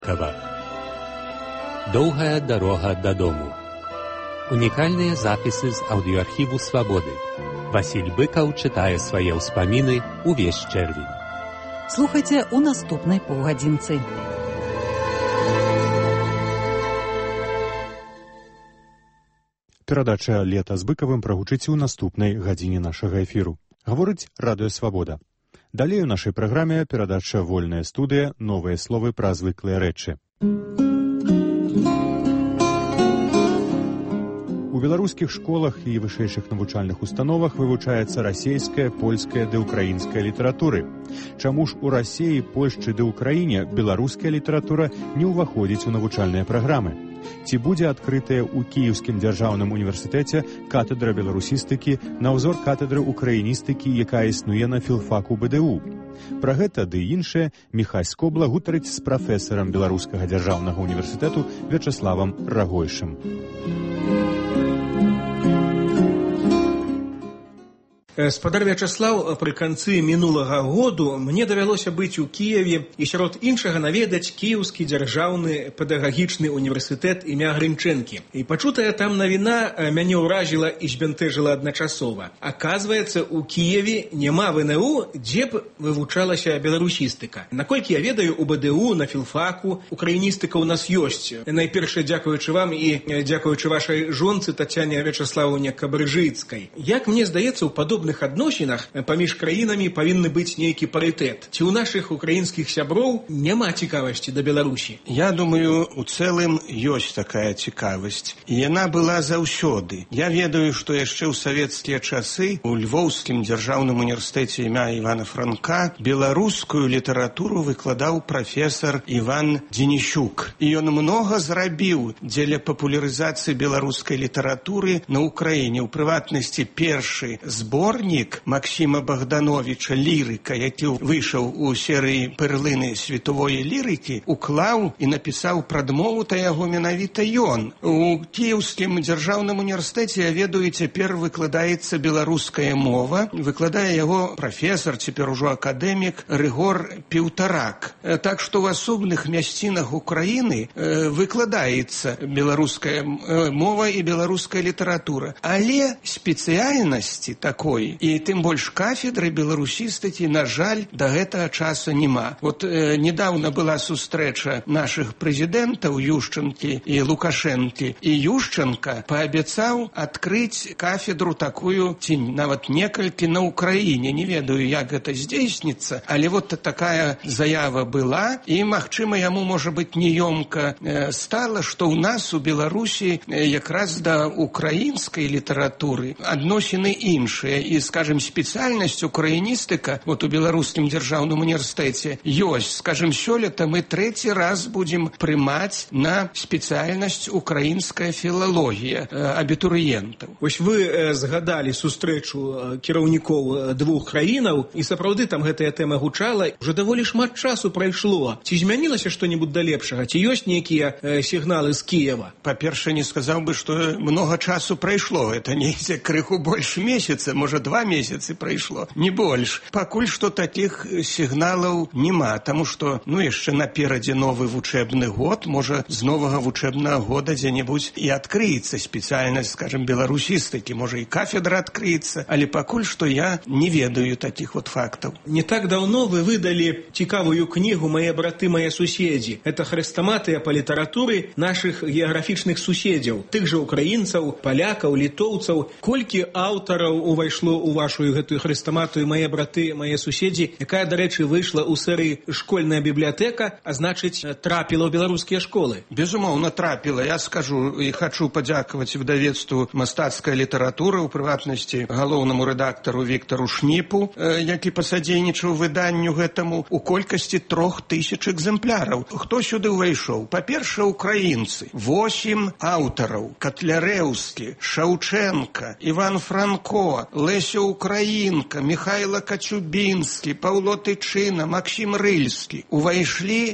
Доўгая дарога дадому. Унікальныя запісы з аўдыёархіву «Свабоды». Васіль Быкаў чытае свае ўспаміны ўвесь чэрвень. Слухайце ў наступнай паўгадзінцы. Перадача «Лета з Быкавым» прагучыць у наступнай гадзіне нашага эфіру. Гаворыць Радыё Свабода. Далей у нашай праграме перадача «Вольная студыя. Новыя словы пра звыклыя рэчы». У беларускіх школах і вышэйшых навучальных установах вывучаецца расейская, польская ды ўкраінская літаратуры. Чаму ж у Расіі, Польшчы ды ўкраіне беларуская літаратура не ўваходзіць у навучальныя праграмы? Ці будзе адкрытая ў Кіеўскім дзяржаўным універсітэце катедра беларусістыкі на ўзор катедры ўкраіністыкі, якая існуе на філфаку БДУ? Пра гэта ды іншае Міхась Скобла гутарыць з прафесарам Беларускага дзяржаўнага універсітэту Вячаславам Рагойшым. Спадар Вячаслаў, пры канцы мінулага году мне давялося быць у Кіеве і сярод іншага наведаць Кіеўскі дзяржаўны педагагічны універсітэт імя Грынчэнкі. І пачутая там навіна мяне ўражыла і збянтэжыла адначасова. Аказваецца, у Кіеве няма ВНУ, дзе б вывучалася беларусістыка. Наколькі я ведаю, у БДУ, на філфаку украіністыка ў нас ёсць. Найперш дзякуючы вам і дзякуючы вашай жонцы Тацяне Вячаславаўне Кабрыжыцкай. Як мне здаецца, у падобных адносінах паміж краінамі павінны быць нейкі парытэт. Ці ў нашых украінскіх сяброў няма цікавасці да Беларусі? Я думаю, у цэлым ёсць такая цікавасць. І яна была заўсёды. Я ведаю, што яшчэ ў савецкія часы у Львоўскім дзяржаўным універсітэце імя Івана Франка беларускую літаратуру выкладаў прафесар Іван Дзеніщук. І ён многа зрабіў дзеля папулярызацыі беларускай літаратуры на Ўкраіне. У прыватнасці першы зборнік Максіма Богдановича «Лірыка», які выйшаў у серыі «Перлыны световой лірыкі», уклаў і напісаў прадмову та яго менавіта ён. У Кіеўскім дзяржаўным універсітэце, я ведаю, цяпер выкладаецца беларуская мова. Выкладае яго прафесар, цяпер ужо акадэмік Рыгор Піўтарак. Так што ў асобных мясцінах Украіны выкладаецца беларуская мова і беларуская літаратура. Але спецыяльнасці такой, і тым больш кафедры беларусістыкі, на жаль, да гэтага часу няма. Вот недавно была сустрэча нашых прэзідэнтаў Ющенкі і Лукашэнкі, і Ющенка паабяцаў адкрыць кафедру такую, ці нават некалькі на Ўкраіне. Не ведаю, як гэта здзейсніцца, але вот такая заява была, і, магчыма, яму, можа быць, неёмка стала, што ў нас у Беларусі якраз да украінскай літаратуры адносіны іншыя. І, скажем, спецыяльнасць украіністыка вот у Беларускім дзяржаўным універсітэце ёсць. Скажем, сёлета мы трэці раз будзем прымаць на спецыяльнасць украінская філалогія абітурыентаў. Вось вы згадалі сустрэчу кіраўнікоў двух краінаў, і сапраўды там гэтая тэма гучала. Уже даволі шмат часу прайшло. Ці змянілася што-небудзь да лепшага? Ці ёсць нейкія сігналы з Кіева? Па-першае, не сказаў бы, што многа часу прайшло. Это нейце крыху больш месяца, можа 2 месяцы прайшло, не больш. Пакуль што такіх сігналаў няма, таму што, яшчэ наперадзе новы вучэбны год, можа з новага вучэбнага года дзе-небудзь і адкрыецца спецыяльнасць, скажем, беларусістыкі, можа і кафедра адкрыецца, але пакуль што я не ведаю такіх вот фактаў. Не так даўно вы выдалі цікавую кнігу «Мае браты, мае суседзі». Это хрэстаматыя па літаратуры нашых геаграфічных суседзяў, тых жа украінцаў, палякаў, літоўцаў. Колькі аўтараў увайшло у вашу гэтую хрэстаматыю «Мае браты, мае суседзі», якая, дарэчы, выйшла ў серыі «Школьная бібліятэка», а значыць, трапіла ў беларускія школы? Безумоўна, трапіла. Я скажу і хачу падзякаваць выдавецтву «Мастацкая літаратура», у прыватнасці галоўнаму рэдактару Віктару Шніпу, які пасадзейнічаў выданню гэтаму, у колькасці 3000 экземпляраў. Хто сюды ўвайшоў? Па-першае, украінцы. 8 аўтараў. Катлярэўскі, Шаўчэнка, Іван Франко, Лесь Алеся Украінка, Михайло Кацюбінскі, Паўло Тычына, Максім Рыльскі. Увайшлі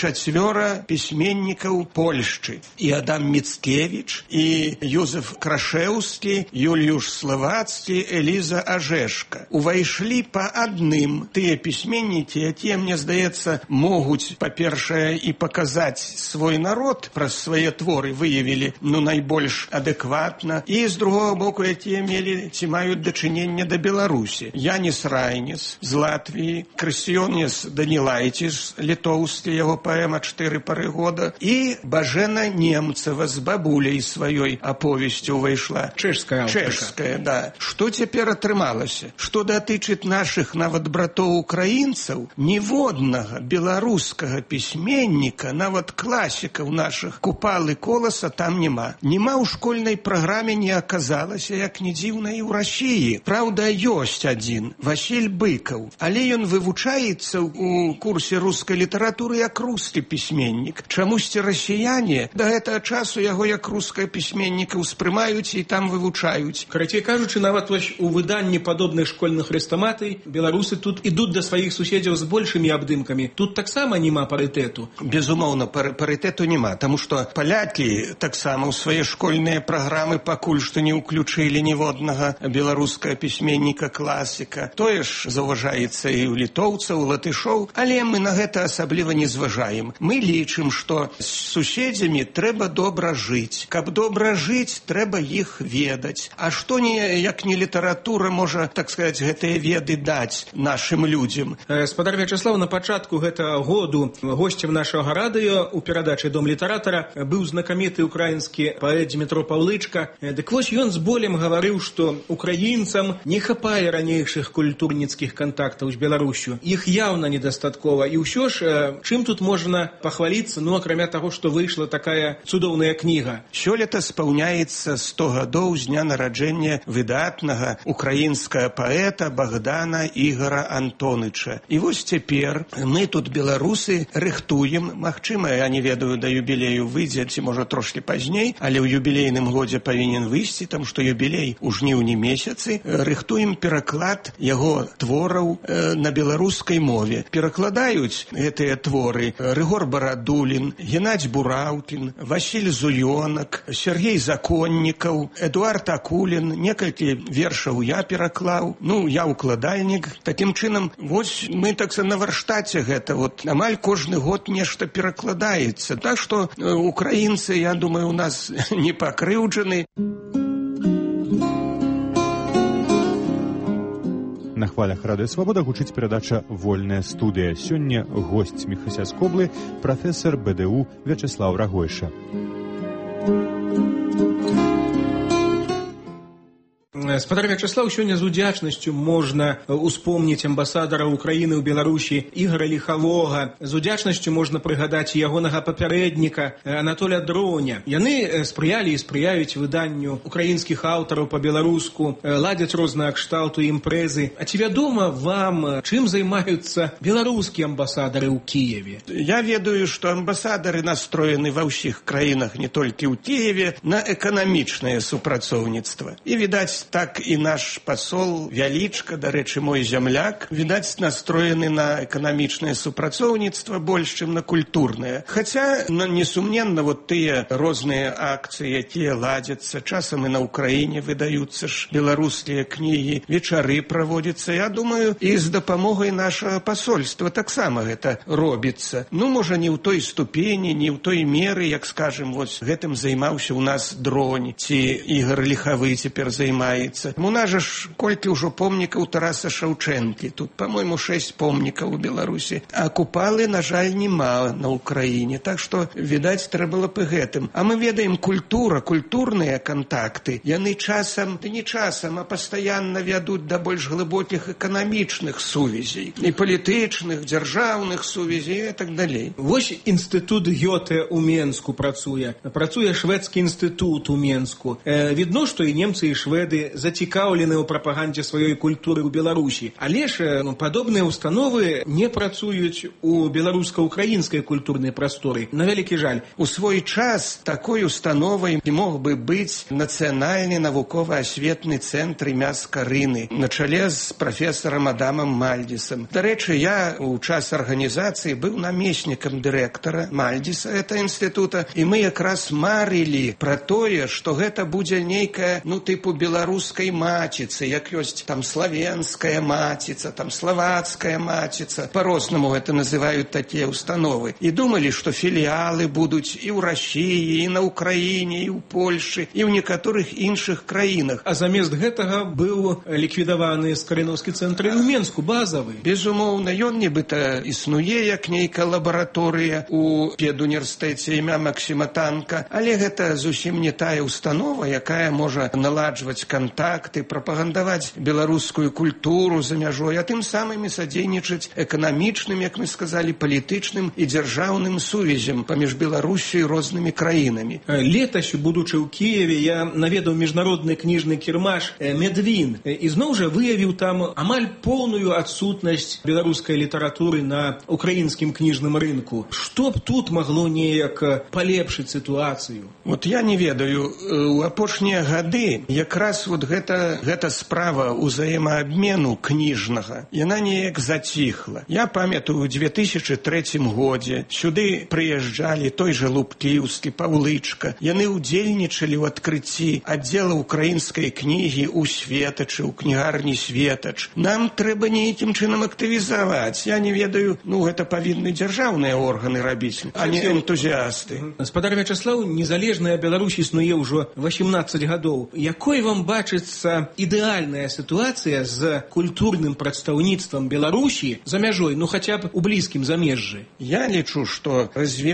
4 пісьменнікаў Польшчы. І Адам Міцкевіч, і Юзеф Крашеўскі, Юліуш Славацкі, Эліза Ажэшка. Увайшлі па адным тыя пісьменнікі, якія, мне здаецца, могуць, па-першае, і паказаць свой народ, праз свае творы выявілі, найбольш адэкватна, і, з другого боку, якія мелі ці маюць дачыненне да Беларусі. Янис Райнес з Латвіі, Крысьёнес Данілайціс, літоўскі, яго паэма «4 пары года», і Бажена Немцева з бабуляй сваёй аповесцю ўвайшла. Чэшская, да. Што цяпер атрымалася? Што датычыць нашых нават братоў-украінцаў, ніводнага беларускага пісьменніка, нават класікаў нашых Купалы, Коласа там няма. Нема ў школьнай праграме не аказалася, як не дзіўна, і ў Расіі. Праўда, ёсць адзін, Васіль Быкаў, але ён вывучаецца ў курсе рускай літаратуры як рускі пісьменнік. Чамусьці расіяне да гэтага часу яго як рускага пісьменніка ўспрымаюць і там вывучаюць. Карацей кажучы, нават вось у выданні падобных школьных хрэстаматый беларусы тут ідуць да сваіх суседзяў з большымі абдымкамі. Тут таксама няма парытэту. Безумоўна, парытэту няма, таму што палякі таксама ў свае школьныя праграмы пакуль што не ўключылі ніводнага беларускага пісьменніка-класіка. Тое ж заўважаецца і ў літоўцаў, латышоў, але мы на гэта асабліва не зважаем. Мы лічым, што з суседзямі трэба добра жыць. Каб добра жыць, трэба іх ведаць. А што як не літаратура можа, так сказаць, гэтыя веды даць нашым людзям? Спадар Вячаслаў, на пачатку гэтага году госцем нашага радыё у перадачы «Дом літаратара» быў знакаміты украінскі паэт Дмітро Паўлычка. Дык вось ён з болем гаварыў, што украінцам не хапае ранейшых культурніцкіх кантактаў з Беларусю. Іх яўна недастаткова. І ўсё ж, чым тут можна пахваліцца, акрамя таго, што выйшла такая цудоўная кніга? Сёлета спаўняецца 100 гадоў з дня нараджэння выдатнага украінскага паэта Богдана Ігора Антоныча. І вось цяпер мы тут, беларусы, рыхтуем, магчыма, я не ведаю, да юбілею выйдзе, ці можа трошки пазней, але ў юбілейным годзе павінен выйсці, там што юбілей у жніўні месяцы, рыхтуем пераклад яго твораў на беларускай мове. Перакладаюць гэтыя творы Рыгор Барадулін, Геннадзь Бураўкін, Васіль Зуёнак, Сергей Законнікаў, Эдуард Акулін, некалькі вершаў я пераклаў, я укладальнік. Такім чынам, вось мы на варштаце гэта, амаль кожны год нешта перакладаецца. Так што украінцы, я думаю, у нас не пакрыўджаны. На хвалях Радыё Свабода гучыць перадача «Вольная студыя». Сёння госць Міхася з Коблы, прафесар БДУ Вячаслаў Рагойша. Спадар Вячаслаў, сёння з удзячнасцю можна успомніць амбасадара Украіны ў Беларусі Ігора Ліхавога. З удзячнасцю можна прыгадаць ягонага папярэдніка Анатоля Дроня. Яны спрыялі і спрыяюць выданню украінскіх аўтараў па-беларуску, ладзяць розныя кшталту імпрэзы. А ці вядома вам, чым займаюцца беларускія амбасадары ў Кіеве? Я ведаю, што амбасадары настроены ва ўсіх краінах, не толькі ў Кіеве, на эканамічнае супрацоўніцтва. І, відаць, так і наш пасол Вялічка, дарэчы, мой зямляк, відаць, настроены на эканамічнае супрацоўніцтва больш, чым на культурнае. Хаця, несумненна, тыя розныя акцыі, якія ладзяцца, часам і на Украіне выдаюцца ж беларускія кнігі, вечары праводзяцца. Я думаю, і з дапамогай нашага пасольства таксама гэта робіцца. Можа, не ў той ступені, не ў той меры, як, скажем, гэтым займаўся ў нас Дронь, ці Ігор Ліхавы цяпер займаецца. У нас ж колькі ўжо помнікаў Тараса Шаўчэнкі. Тут, па-мойму, 6 помнікаў у Беларусі. А Купалы, на жаль, нема на Украіне. Так што, відаць, трэба было б гэтым. А мы ведаем, культурныя кантакты, яны часам, не часам, а пастаянна вядуць да больш глыбокіх эканамічных сувязей. І палітычных, дзяржаўных сувязей і так далей. Вось інстытут Гёте ў Менску працуе. Працуе шведскі інстытут у Менску. Відно, што і немцы, і шведы зацікаўлены ў прапагандзе сваёй культуры ў Беларусі. Але ж падобныя установы не працуюць у беларуска-украінскай культурнай прасторы. На вялікі жаль. У свой час такой установай мог бы быць Нацыянальны навукова-асветны цэнтр імя Скарыны на чале з прафесарам Адамам Мальдзісам. Дарэчы, я у час арганізацыі быў намеснікам дырэктара Мальдзіса гэта інстытута, і мы якраз марылі пра тое, што гэта будзе нейкая, тыпу беларускай маціцы, як ёсць там славенская маціца, там славацкая маціца, по-рознаму гэта называюць такія установы. І думалі, што філіалы будуць і ў Расіі, і на Украіне, і ў Польшы, і ў некаторых іншых краінах. А замест гэтага быў ліквідаваны скарынаўскі цэнтр у Менску, базавы. Безумоўна, ён нібыта існуе як нейкая лабараторыя у педуніверсітэце імя Максіма Танка, але гэта зусім не тая установа, якая можа наладжваць кантакты, прапагандаваць беларускую культуру за мяжой, а тым самым і садзейнічаць эканамічным, як мы сказалі, палітычным і дзяржаўным сувязям паміж Беларусю і рознымі краінамі. Летась, будучы ў Кіеве, я наведаў міжнародны кніжны кірмаш «Медвін» і зноў жа выявіў там амаль поўную адсутнасць беларускай літаратуры на украінскім кніжным рынку. Што б тут магло неяк палепшыць сітуацыю? Я не ведаю. У апошнія гады якраз гэта справа ўзаемаабмену кніжнага, яна неяк заціхла. Я памятаю, у 2003 годзе сюды прыязджалі той жа Лубкіўскі, Паўлычка. Яны ўдзельнічалі ў адкрыцці аддзела украінскай кнігі ў Светачы, у кнігарні Светач. Нам трэба нейкім чынам актывізаваць. Я не ведаю, гэта павінны дзяржаўныя органы рабіць, а не энтузіасты. Спадар Вячаслаў, незалежная Беларусь існуе ўжо 18 гадоў. Якой вам бачыцца ідэальная сітуацыя з культурным прадстаўніцтвам Беларусі за мяжой, хаця б у блізкім замежжы? Я лічу, што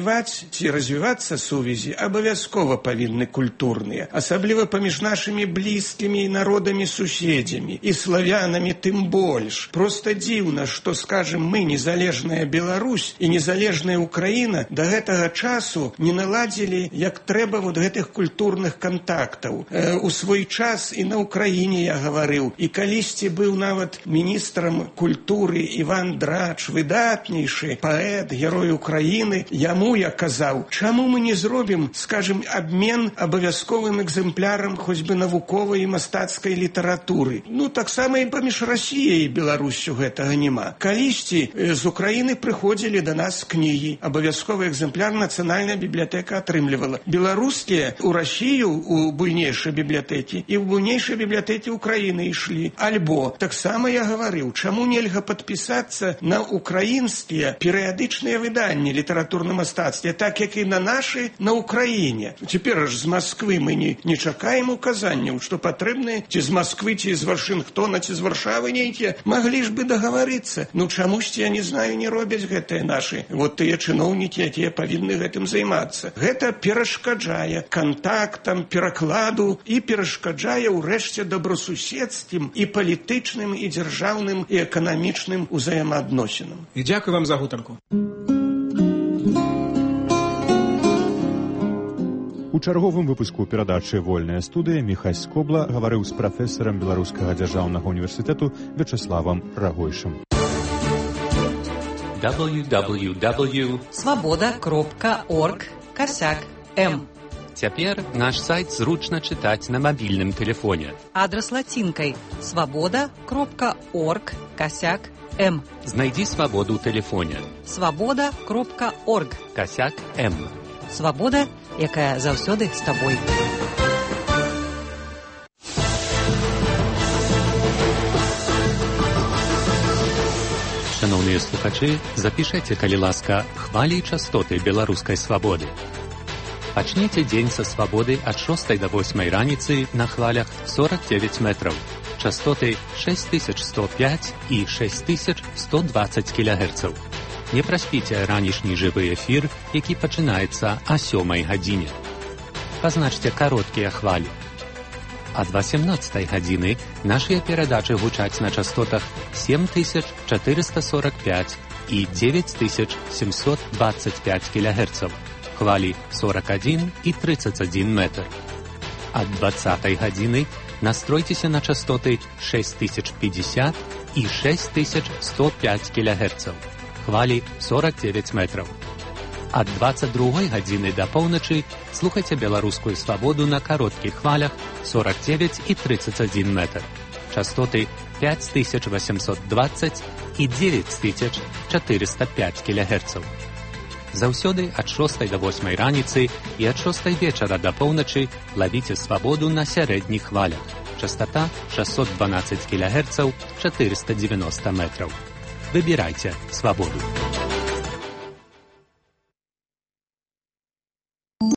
развівацца сувязі абавязкова павінны культурныя, асабліва паміж нашымі блізкімі народамі-суседзямі і славянамі тым больш. Проста дзіўна, што, скажем, мы, незалежная Беларусь і незалежная Украіна, да гэтага часу не наладзілі як трэба гэтых культурных кантактаў. У свой час і на Украіне я гаварыў, і калісьці быў нават міністрам культуры Іван Драч, выдатнейшы паэт, герой Украіны. Яму я казаў, чаму мы не зробім, скажем, абмен абавязковым экземплярам хоць бы навуковай і мастацкай літаратуры. Таксама і паміж Расіяй і Беларусю гэтага няма. Калісьці з Украіны прыходзілі да нас кнігі. Абавязковы экземпляр Нацыянальная бібліятэка атрымлівала. Беларускія ў Расію у буйнейшай бібліятэкі і ў буйнейшай бібліятэкі Украіны ішлі. Альбо таксама я гаварыў, чаму нельга падпісацца на украінскія перыядычныя выданні літаратурна-мастацтва, так як і на нашы на Украіне. Цяпер ж з Масквы мы не чакаем указанняў, што патрэбны ці з Масквы, ці з Вашынгтона, ці з Варшавы нейкія. Маглі ж бы дагаварыцца. Чамусьці, я не знаю, не робяць гэтыя нашы. Тыя чыноўнікі, якія павінны гэтым займацца. Гэта перашкаджае кантактам, перакладу і перашкаджае ўрэшце добрасуседскім і палітычным, і дзяржаўным, і эканамічным узаемаадносінам. І дзякую вам за гутарку. У чарговым выпуску перадачы «Вольная студыя» Міхась Скобла гаварыў з прафесарам Беларускага дзяржаўнага універсітэту Вячаславам Рагойшым. www.swaboda.org/m. Цяпер наш сайт зручна чытаць на мабільным тэлефоне. Адрас лацінкай swaboda.org/m. Знайдзі свабоду ў тэлефоне. swaboda.org/m. Свабода, якая заўсёды з табой. Шановныя слухачы, запішэце, калі ласка, хвалі і частоты беларускай свабоды. Пачніце дзень са свабоды ад 6 до 8 раніцы на хвалях 49 метраў. Частоты 6105 і 6120 кГц. Не праспіце ранішні жывы эфір, які пачынаецца о 7 гадзіне. Пазначце кароткія хвалі. Ад 18 гадзіны нашыя перадачы гучаць на частотах 7445 і 9725 кГц. Хвалі 41 і 31 метр. Ад 20 гадзіны Настройцеся на частоты 6050 і 6105 кГц. Хвалі 49 метраў. Ад 22 гадзіны да поўначы слухайце беларускую свабоду на кароткіх хвалях 49 і 31 метр. Частоты 5820 і 9405 кГц. Заўсёды ад 6 до 8 раніцы і ад 6 вечара да поўначы лавіце свабоду на сярэдніх хвалях. Частота 612 кГц, 490 метраў. Выбірайце свабоду.